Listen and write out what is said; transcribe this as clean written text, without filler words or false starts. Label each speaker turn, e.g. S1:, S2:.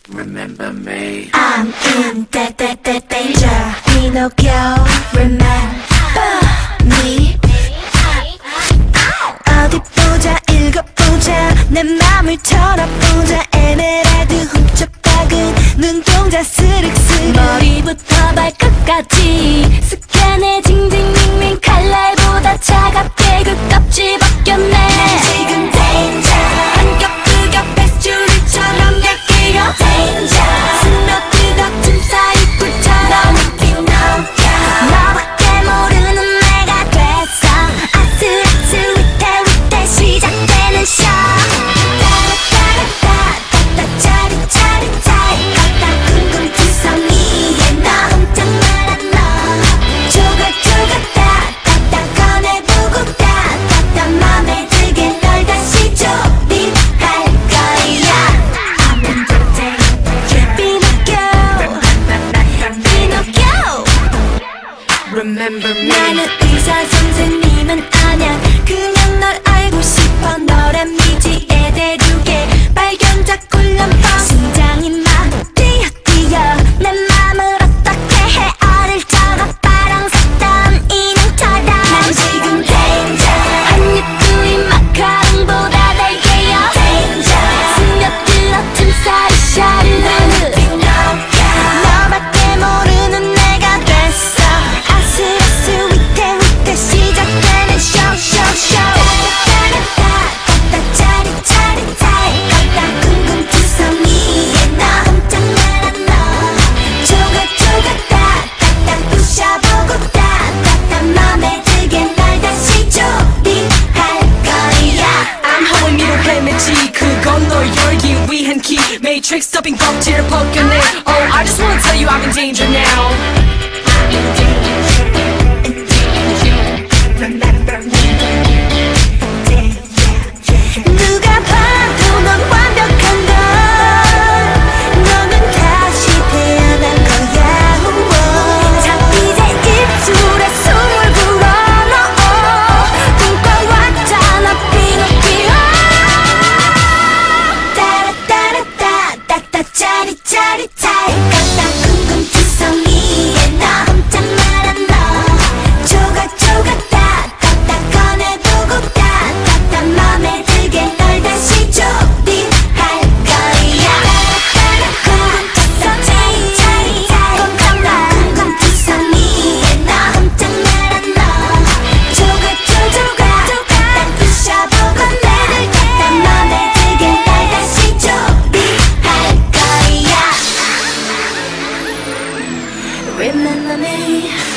S1: Remember me.
S2: I'm in danger. Pinocchio, remember me. 어디 보자, 읽어보자, 내 맘을 털어보자. 에메랄드 훔쳐 박은 눈동자 스륵스륵. 머리부터 발끝까지 스캔해 징징밍밍. 칼날보다 차갑게 그 껍질 벗겼네. 난 지금 danger. 한겹 두겹 뱃줄처럼 얇게요 danger. 스며들 같은 사이 꿀처럼 피노키오. 너밖에 모르는 내가 됐어. 아슬아슬 위태위태 시작되는 쇼. 따라따라따 짜릿짜릿짜릿. 걷다 궁금투성이에 너 꼼짝 말아 너. 조각조각 따따따 꺼내보고 따따따 맘에 들게 널 다시 조립할 거야. I'm in the danger. Pinocchio, Pinocchio.
S1: Remember me.
S2: 나는 의사 선생님은 아냐. 그냥 널 알고 싶어. 너란 미지의 대륙에 발견자 꿀렁뻥. 심장이 막 뛰어 뛰어. 내 맘을 어떻게 해. 어릴 적어 빠랑섰던 인형처럼. 난 지금 danger. 한입 두입 마카롱보다 달게요 danger. 스며들어 틈사이 샤르르르. 너밖에 모르는 내가 됐어. 아슬아슬 위태위태 시작되는 쇼쇼쇼. 따따따따 짜릿짜릿짜릿. 걷다 궁금투성이에 너 꼼짝 말아 너. 조각조각 따따따 부셔보고 따따따 맘에 들게 널 다시 조립할 거야.
S3: I'm holding 미로 헤매지 그건 널 열기 위한 키 Matrix 더빙 껍질을 벗겨내 Oh I just wanna tell you I'm in danger now.
S2: 누가 봐도 넌 완벽한 걸. 너는 다시 태어난 거야. 잡히자 입술에 숨을 불어넣어. 꿈꿔왔잖아 피노키오. 따라따라따 짜릿짜릿짜릿. 걷다 궁금투성이에 너 꼼짝 말아 너. 조각조각 따따따 꺼내보고 따따따 맘에 들게 널 다시 조립할 거야. 궁금투성이 꼼짝마. 궁금투성이에 너 꼼짝 말아 너. 조각조각 따따 부셔보고 따따따 맘에 들게 널 다시 조립할 거야. Remember me.